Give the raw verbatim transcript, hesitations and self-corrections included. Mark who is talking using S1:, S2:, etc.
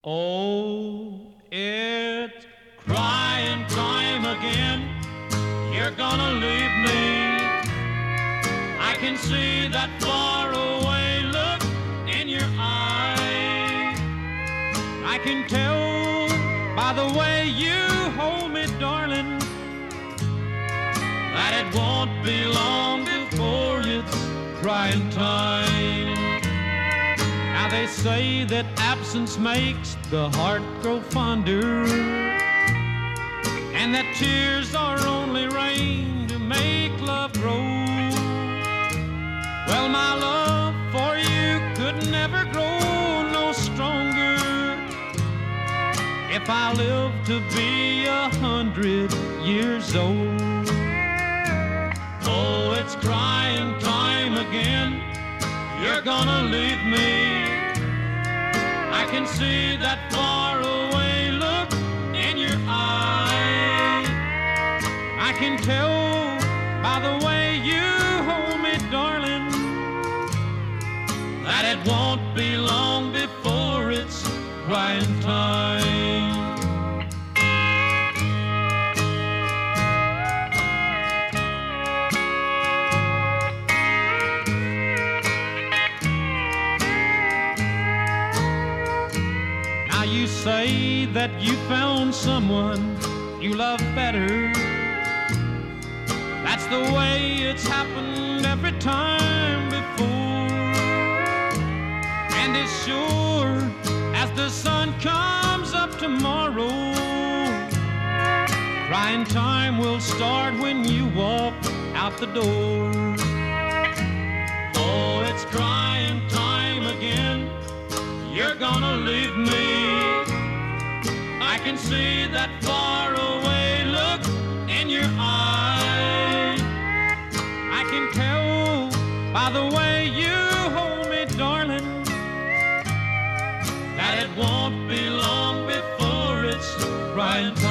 S1: Oh, it's crying time again. You're gonna leave me. I can see that faraway look in your eye. I can tell by the way you hold me, darling, that it won't be long before it's crying time. Now they say that absence makes the heart grow fonder, and that tears are only rain to make love grow. Well, my love for you could never grow no stronger if I live to be a hundred years old. Oh, it's crying time again. You're gonna leave me. I can see that faraway look in your eye. I can tell by the way you hold me, darling, that it won't be long before it's crying time. Now you say that you found someone you love better. That's the way it's happened every time before. And as sure as the sun comes up tomorrow, crying time will start when you walk out the door. Oh, it's crying time again. You're gonna leave me. I can see that faraway look in your eye. I can tell by the way you hold me, darling, that it won't be long before it's crying time.